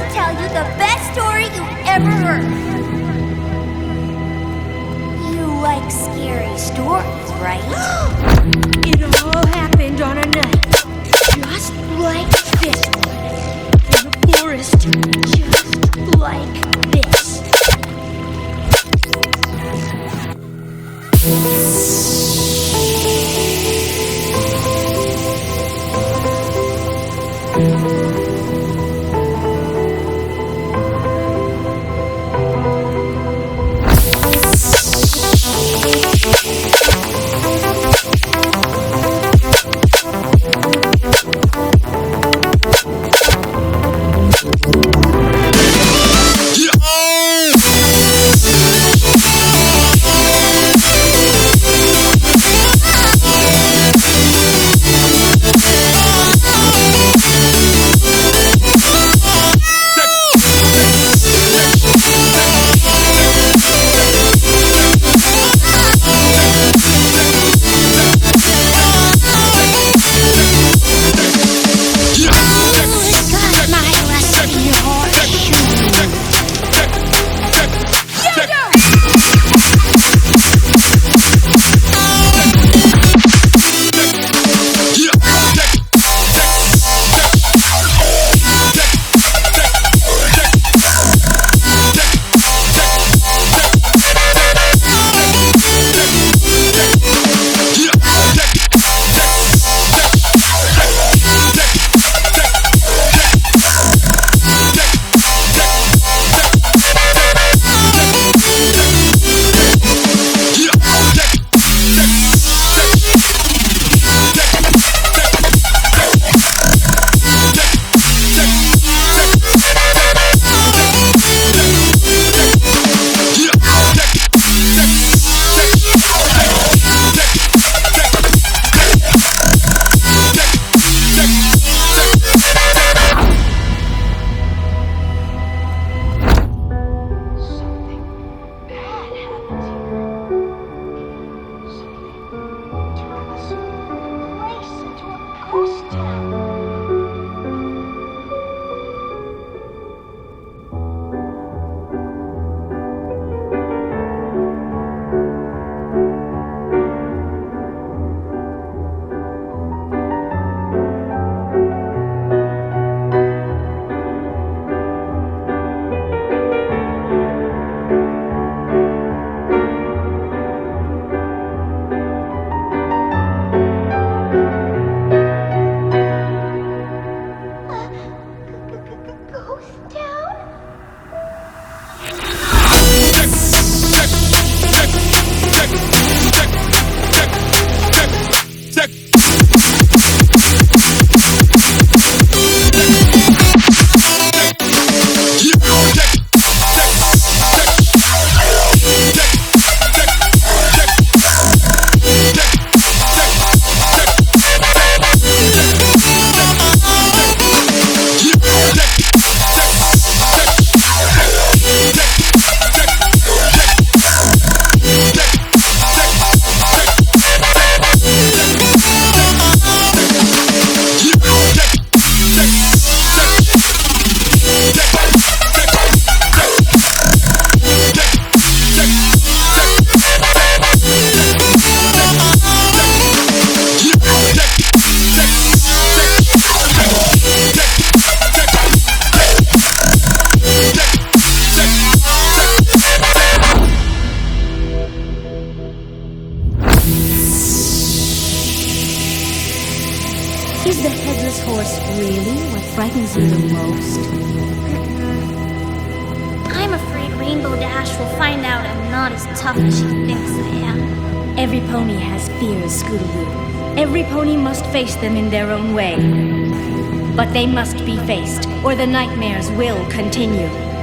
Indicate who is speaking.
Speaker 1: to tell you the best story you ever heard. You like scary stories, right?
Speaker 2: It all happened on a night just like this one. In a forest just like this.
Speaker 3: Is the headless horse really what frightens you the most?
Speaker 1: I'm afraid Rainbow Dash will find out I'm not as tough as she thinks I am.
Speaker 3: Every pony has fears, Scootaloo. Every pony must face them in their own way. But they must be faced, or the nightmares will continue.